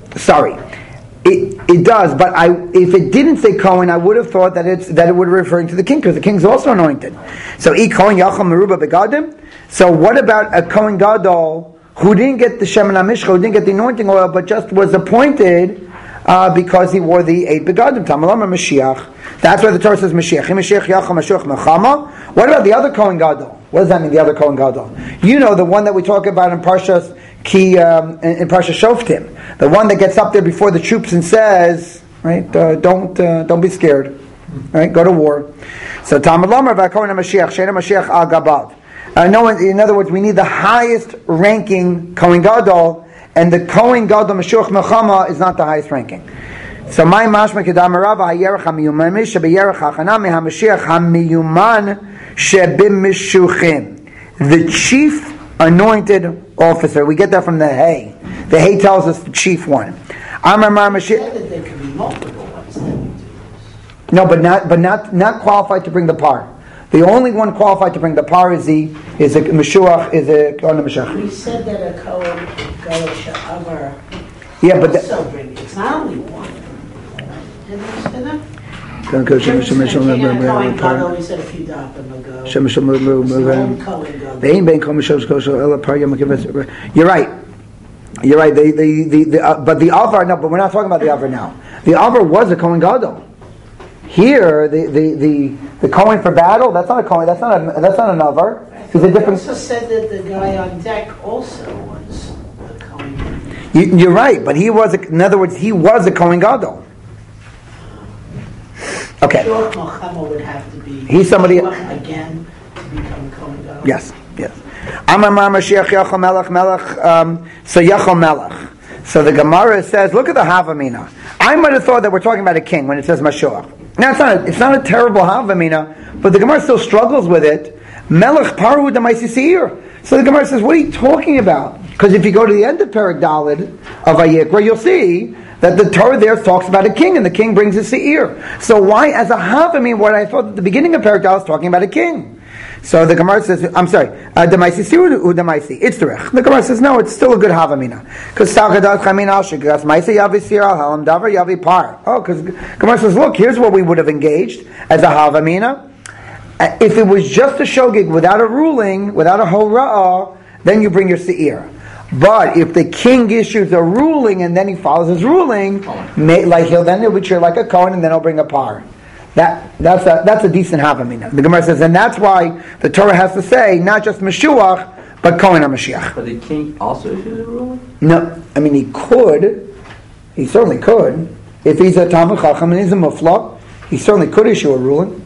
Speaker 1: Sorry. It does, but if it didn't say Kohen, I would have thought that it would be referring to the king, because the king's also anointed. So Kohen Yachal Meruba Begadim. So what about a Kohen Gadol who didn't get the Shemen HaMishcha, who didn't get the anointing oil, but just was appointed because he wore the 8 Begadim? Tamalam Mashiach. That's why the Torah says Mashiach. Mashiach Yachal Mashiach Mechama. What about the other Kohen Gadol? What does that mean, the other Kohen Gadol? You know, the one that we talk about in Parshas in Parsha Shoftim, the one that gets up there before the troops and says, right, don't be scared, right, go to war. So Talmud Lomar v'Kohen HaMashiach Sheina Mashiach Al Gabav. No, in other words, we need the highest ranking Kohen Gadol, and the Kohen Gadol Mashiach Mechama is not the highest ranking. So my mashma kedam Rava hayerach hamiyuman shebeyerach hachanami hamashiach hamiyuman shebimshuchim, the chief anointed officer. We get that from the Hay. The Hay tells us the chief one. Amar Mashiach.
Speaker 4: There could be multiple ones that we do.
Speaker 1: No, but not qualified to bring the par. The only one qualified to bring the par is a Meshuach, is a Kohen Mashiach.
Speaker 4: We said that a Kohen Gadol Sha'avar.
Speaker 1: Yeah, but
Speaker 4: also bring. It's not only one. Didn't we say that?
Speaker 1: Kohen
Speaker 4: Gadol, we said a few dapim ago.
Speaker 1: You're right. You're right. But the Avar, no. But we're not talking about the Avar now. The Avar was a Kohen Gadol. Here, the Kohen for battle. That's not a Kohen. That's not an Avar. He's a different.
Speaker 4: Also said that the guy on deck also was a Kohen.
Speaker 1: You're right, but he was. In other words, he was a Kohen Gadol. Okay.
Speaker 4: Would have to be
Speaker 1: He's somebody
Speaker 4: again to become Kohen Gadol.
Speaker 1: Yes. Amar Mashiach Yachal Melech so Yachal Melech. So the Gemara says, look at the Havamina. I might have thought that we're talking about a king when it says Mashiach. Now it's not a terrible Havamina, but the Gemara still struggles with it. Melech Paru Damaisi Seir. So the Gemara says, what are you talking about? Because if you go to the end of Perek Daled of Vayikra, you'll see that the Torah there talks about a king, and the king brings his seir. So why, as a Havamin, what I thought at the beginning of Perek Daled was talking about a king? So the Gemara says, I'm sorry, Damaisi Seir or Damaisi? It's Derech. The Gemara says, no, it's still a good Havamina. Because Salchadat Chamin Al Shigras, Maisi Yavi Seir Al Halam Davar Yavi Par. Oh, because Gemara says, look, here's what we would have engaged as a Havamina. If it was just a Shogig without a ruling, without a Hora'ah, then you bring your seir. But if the king issues a ruling and then he follows his ruling, he'll be treated like a Kohen, and then he'll bring a par. That's a decent Havamina. The Gemara says, and that's why the Torah has to say not just Meshuach, but Kohen HaMashiach.
Speaker 2: But the king also issues a ruling?
Speaker 1: No, I mean he certainly could. If he's a Talmud Chacham and he's a Mufla, he certainly could issue a ruling.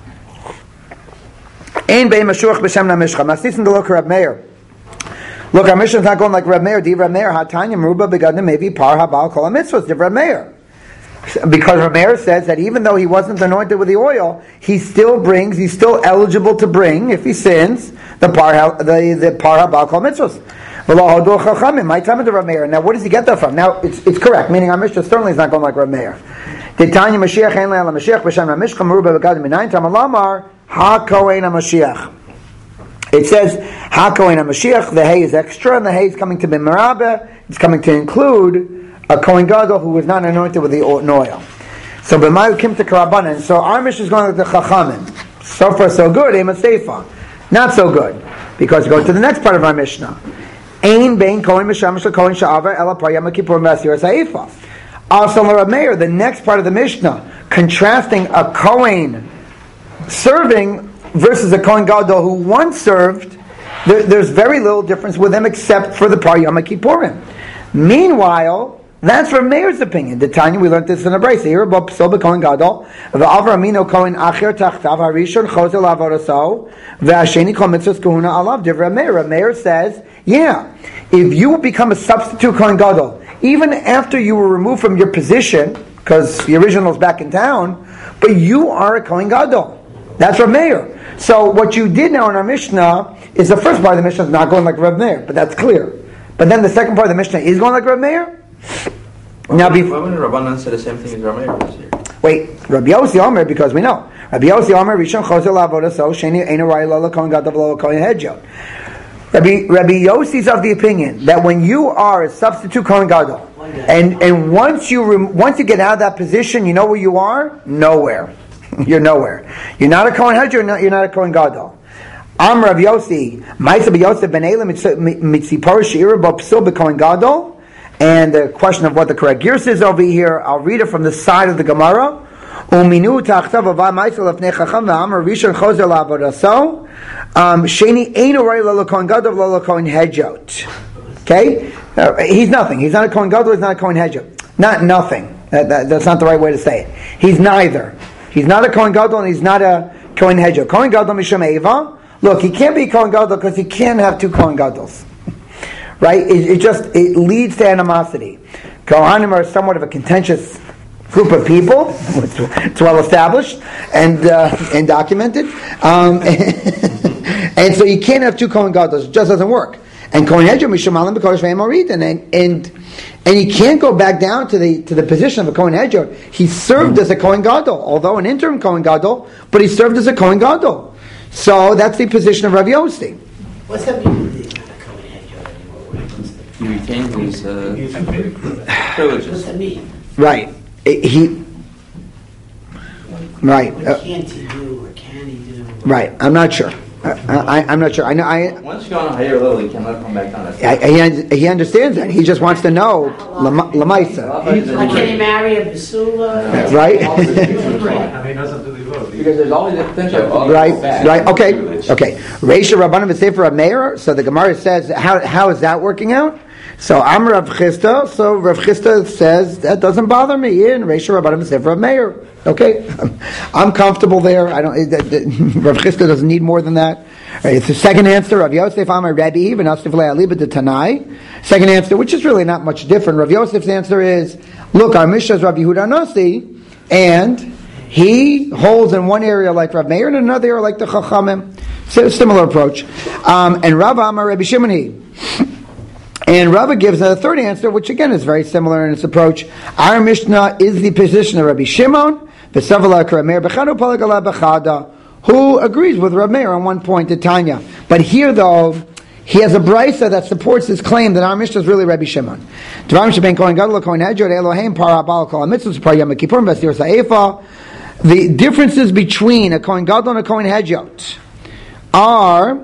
Speaker 1: Ein bein Meshuach b'shem Namishcha. Masisin to look Reb Meir. Look, our mission is not going like Reb Meir. Div Reb Meir, Hatanya Meruba Begadim Mevi Par Habal Kol HaMitzvos. Div Reb Meir. Because Reb Meir says that even though he wasn't anointed with the oil, he's still eligible to bring, if he sins, the Par Habal Kol HaMitzvos. My time of the Reb Meir. Now, where does he get that from? Now, it's correct, meaning our mission certainly is not going like Reb Meir. Tanya Mashiach Ein Le'al HaMashiach B'Shem HaMishcha Meruba Begadim Minayin Tam Alamar Ha Kohen HaMashiach. It says HaKohen HaMashiach. The hay is extra, and the hay is coming to be Merabah. It's coming to include a Kohen Gadol who was not anointed with the oil. So B'mayu Kim to Karabanan. So our mission is going like the Chachamim. So far so good. Ema Seifa. Not so good, because we go to the next part of our Mishnah. Ein Bein Kohen Mishamish LaKohen Sha'avar Ela Par Yom Kippur Masir Saifa. Also, Rav Meir, the next part of the Mishnah, contrasting a Kohen serving versus a Kohen Gadol who once served, there's very little difference with them except for the Par Yom Kippurim. Meanwhile, that's Rav Meir's opinion. The Tanya, we learned this in a brace. Here about Psoba Kohen Gadol, v'Avra Amino Kohen Acher Tachtav Harishon Chozel Avoraso v'Asheni Kol Mitzvos Kahuna Alav. Div Rav Meir. Rav Meir says, yeah, if you become a substitute Kohen Gadol, even after you were removed from your position, because the original is back in town, but you are a Kohen Gadol. That's Rav Meir. So what you did now in our Mishnah is the first part of the Mishnah is not going like Rav Meir, but that's clear. But then the second part of the Mishnah is going like Rav Meir. Now,
Speaker 2: why wouldn't Rabbanan say the same thing as Rav Meir this year?
Speaker 1: Wait, Rabbi Yossi Omer, because we know Rabbi Yossi Omer Rishon Chozel Avodah So Sheni Einu Rai Lo Kohen Gadol Lo Kohen Hedjo. Rabbi Yossi's of the opinion that when you are a substitute Kohen Gadol, And once you get out of that position, you know where you are? Nowhere. You're nowhere. You're not a Kohen Hedger, you're not a Kohen Gadol. Am Rav Yossi, Ma'aseh b'Yosef ben Elam mitzipor she'ira bo psul b'Kohen Gadol. And the question of what the correct gears is over here, I'll read it from the side of the Gemara. Uminu ta'achtav ava ma'aseh lefnei chacham v'amar rishon chozer la'avodaso sheni einu rei lo Kohen Gadol lo Kohen Hedjot. Okay? He's nothing. He's not a Kohen Gadol, he's not a Kohen Hedjot. Not nothing. That's not the right way to say it. He's neither. He's not a Kohen Gadol and he's not a Kohen Hedjot. Kohen Gadol misham Eva. Look, he can't be a Kohen Gadol because he can't have two Kohen Gadols. Right? It leads to animosity. Kohanim are somewhat of a contentious group of people. It's well established and documented. And so you can't have two Kohen Gadols. It just doesn't work. And Kohen Hedjot mishamalim b'kodesh ve'emorit, and you can't go back down to the position of a Kohen Hedjot. He served as a Kohen Gadol, although an interim Kohen Gadol, but he served as a Kohen Gadol. So that's the position of Rav Yossi.
Speaker 4: What's that mean? He's not a Kohen Hedjot anymore.
Speaker 2: He retains his privileges.
Speaker 4: What's that mean?
Speaker 1: Right. Right.
Speaker 4: What can't he do, or can he do?
Speaker 1: Right. I'm not sure. I'm not sure.
Speaker 2: Once you go on a higher level, you cannot come back down.
Speaker 1: He understands that. He just wants to know Lamaisa.
Speaker 4: Like, can he marry a Basula?
Speaker 1: Right?
Speaker 3: He doesn't do the vote.
Speaker 2: Because there's always a potential.
Speaker 1: Right. Okay. Reisha Rabbanim v'Sefer Rav Meir. So the Gemara says, how is that working out? So I'm Rav Chisda. So Rav Chisda says that doesn't bother me. In Reisha Rabbanim v'Sefer Rav Meir. Okay, I'm comfortable there. I don't. Rav Chisda doesn't need more than that. It's the second answer. Rav Yosef Amar Rabbi v'Nasif le'aliba de Tanai. Second answer, which is really not much different. Rav Yosef's answer is, look, our Mishnah is Rav Yehuda Nasi, and he holds in one area like Rav Meir and in another area like the Chachamim. Similar approach. And Rav Amar Rabbi Shimoni. And Rava gives a third answer, which again is very similar in its approach. Our Mishnah is the position of Rabbi Shimon, who agrees with Rav Meir on one point to Tanya. But here, though, he has a brisa that supports his claim that our Mishnah is really Rabbi Shimon. The differences between a Kohen Gadol and a Kohen Hedjot are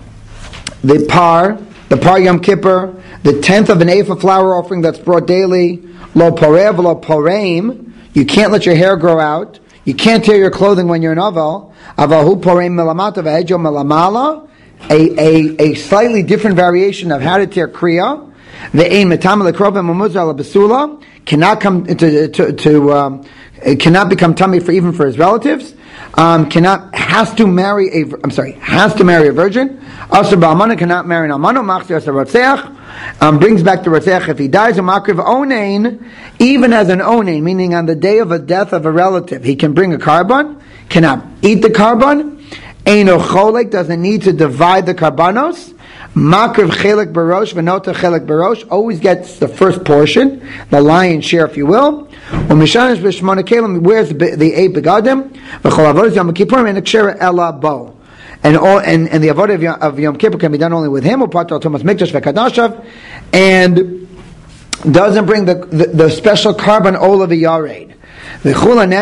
Speaker 1: the par Yom Kippur, the 10th of an ephah flour offering that's brought daily, lo porev, lo poreim. You can't let your hair grow out. You can't tear your clothing when you're in aval. Avahu poreim melamata v'hedjo melamala. A slightly different variation of how to tear kriya. Ve'ein metam lekrovim umuzar lebesula. Cannot come cannot become tummy for even for his relatives. Has to marry a virgin. Asur ba'almana cannot marry an almano. Machzir as a rotzeach. Brings back the rotzeach if he dies. A makriv onein, even as an onein, meaning on the day of a death of a relative, he can bring a carbon. Cannot eat the carbon. Eino cholek, doesn't need to divide the carbonos. Makriv chelik barosh v'nota chelik barosh, always gets the first portion, the lion's share, if you will. Umishanish b'shmona kelim, wears the 8 begadim. V'chol avodas Yom Kippurim and kshera ela bo. And the avodah of Yom Kippur can be done only with him. Upato Thomas Mikdash v'kadashav, and doesn't bring the special carbon oil of a yared. And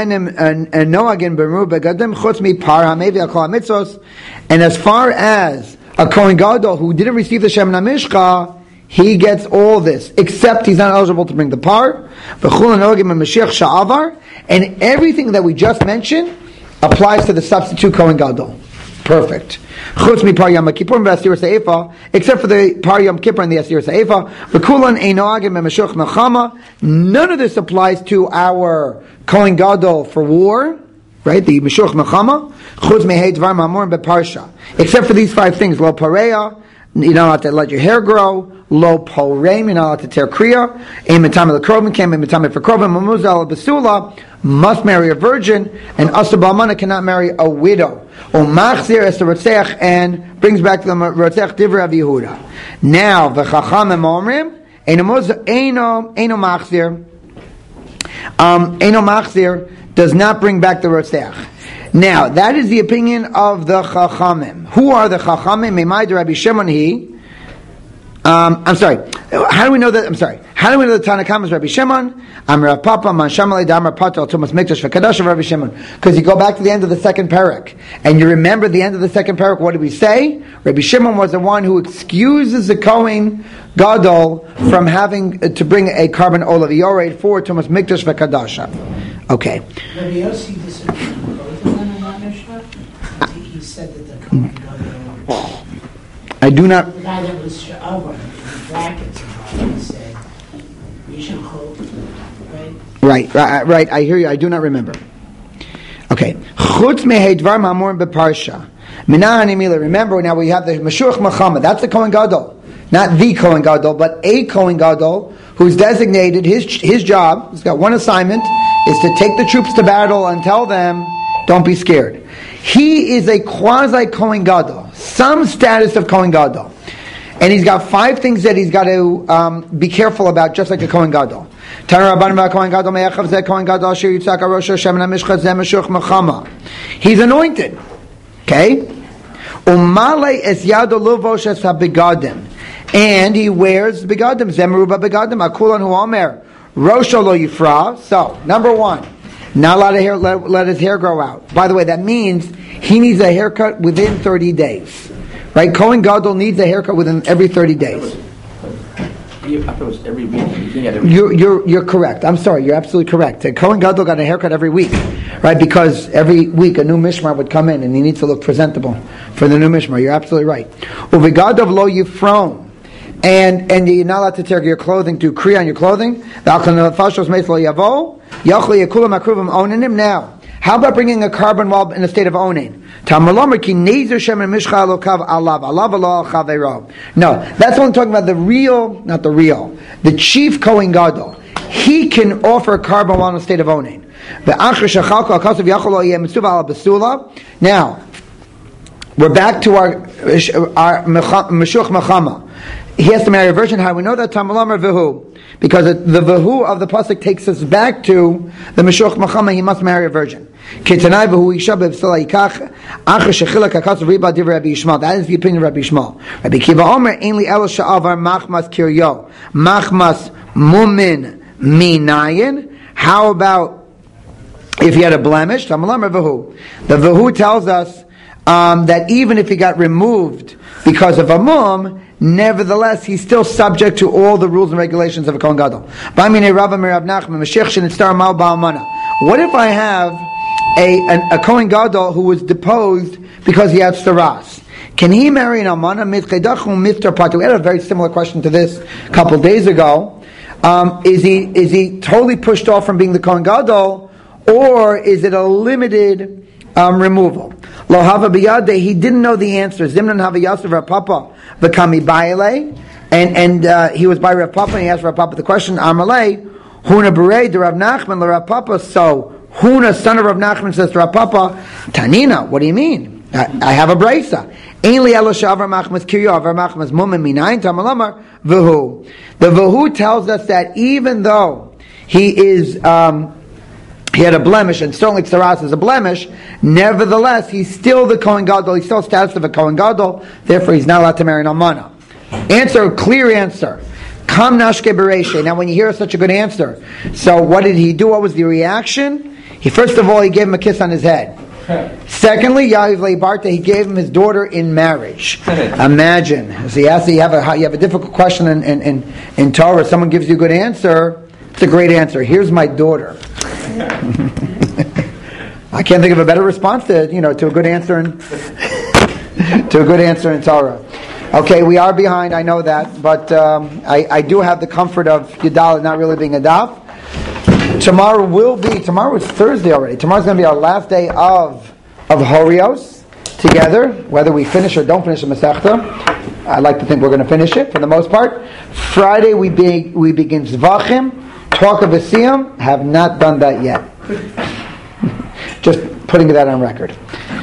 Speaker 1: as far as a Kohen Gadol who didn't receive the Shem Namishcha, he gets all this, except he's not eligible to bring the par. And everything that we just mentioned applies to the substitute Kohen Gadol. Perfect. Except for the Par Yom Kippur and the Asir Sa'efa. None of this applies to our Kohen Gadol for war, right? The Meshuch Mechama. Except for these 5 things. Lo Pareya, you're not allowed to let your hair grow. Lo Poreim, you're not allowed to tear Kriya. Ein Mitameh L'Krovim, can't be Mitameh for Krovim. Mamuzal Basula, must marry a virgin. And Asur Ba'almana cannot marry a widow. Machzir es the Rotzeach, and brings back to the Rotzeach Divrei Rav Yehuda. Now, v'chachamim omrim, Eino Machzir does not bring back the Rotzeach. Now, that is the opinion of the Chachamim. Who are the Chachamim? Memai de Rabbi Shimon he. I'm sorry. How do we know that? I'm sorry. How do we know that Tanakama is Rabbi Shimon? I'm Rav Papa, Man Shamalei Damar Patel, Tumas Mikdash V'Kadash of Rabbi Shimon. Because you go back to the end of the second parak, and you remember the end of the second parak. What did we say? Rabbi Shimon was the one who excuses the Kohen Gadol from having to bring a carbon olav yored for Tumas Mikdash V'Kadash. Okay.
Speaker 4: Rabbi Yossi disagreed with both of them in that Mishnah. He said that the Kohen Gadol,
Speaker 1: I do not.
Speaker 4: the guy that was Sha'avar, in brackets, he said, Yishon Chol, right?
Speaker 1: Right. I hear you. I do not remember. Okay. Chutz mehedvar ma'amur beparsha. Minah Mila. Remember now we have the Meshuach Muhammad. That's the Kohen Gadol, not the Kohen Gadol, but a Kohen Gadol who's designated his job. He's got one assignment: is to take the troops to battle and tell them, "Don't be scared." He is a quasi Kohen Gadol, some status of Kohen Gadol. And he's got 5 things that he's got to be careful about, just like a Kohen Gadol. He's anointed. Okay? And he wears begadim. Zemeruba begadim. Akulan hu omer. Rosho lo yifra. So, number 1. Not allowed to let his hair grow out. By the way, that means he needs a haircut within 30 days. Right? Kohen Gadol needs a haircut within every 30 days.
Speaker 2: Afterwards, every week. Every
Speaker 1: You're correct. I'm sorry. You're absolutely correct. Kohen Gadol got a haircut every week. Right? Because every week a new mishmar would come in and he needs to look presentable for the new mishmar. You're absolutely right. Uvigadav lo yifron. And you're not allowed to tear your clothing, do kriya on your clothing. Now, how about bringing a carbon while in a state of onin? No, that's only talking about the chief Kohen Gadol. He can offer a carbon while in a state of onin. Now, we're back to our Meshuach Mechama. He has to marry a virgin. How do we know that? Tamalamar Vihu. Because the Vihu of the pasuk takes us back to the Meshuach Mechama. He must marry a virgin. Ketanai Vihu Isha B'V'Sala Yikach Acher Shechila Kakas Riba Div Rabbi Yishmael. That is the opinion of Rabbi Yishmael. Rabbi Kiva Omer Ainli El Sha'avar Machmas Kiryo Machmas Mumin Minayin. How about if he had a blemish? Tamalamar Vihu. The Vihu tells us that even if he got removed because of a mum, nevertheless, he's still subject to all the rules and regulations of a Kohen Gadol. What if I have a Kohen Gadol who was deposed because he had staras? Can he marry an almana? We had a very similar question to this a couple of days ago. Is he totally pushed off from being the Kohen Gadol, or is it a limited removal? Lo hava biyade, he didn't know the answer. Zimnan hava yasser Rav Papa v'kami ba'ile, and he was by Rav Papa, and he asked Rav Papa the question, Amalei, Huna berei de Rav Nachman Rav Papa, so Huna, son of Rav Nachman, says to Rav Papa, Tanina, what do you mean? I have a brisa. Ainli elo shavar machmas kiryo, avar machmas mumim minayin, tamalamar, v'hu. The v'hu tells us that even though he is, he had a blemish, and certainly Tsaras is a blemish, nevertheless, he's still the Kohen Gadol, he's still status of a Kohen Gadol, therefore he's not allowed to marry an almana. Answer, clear answer. Kam nashke bereshe. Now when you hear such a good answer, so what did he do? What was the reaction? First of all, he gave him a kiss on his head. Secondly, Yahiv Leibarta, he gave him his daughter in marriage. Imagine. So you have a difficult question in Torah, someone gives you a good answer, it's a great answer. Here's my daughter. I can't think of a better response to a good answer in Torah. Okay, we are behind, I know that, but I do have the comfort of Yudal not really being a daf. Tomorrow is Thursday already. Tomorrow's going to be our last day of Horios together, whether we finish or don't finish the Masechta. I like to think we're going to finish it for the most part. Friday we begin Zvachim. Talk of Asiyam, have not done that yet. Just putting that on record.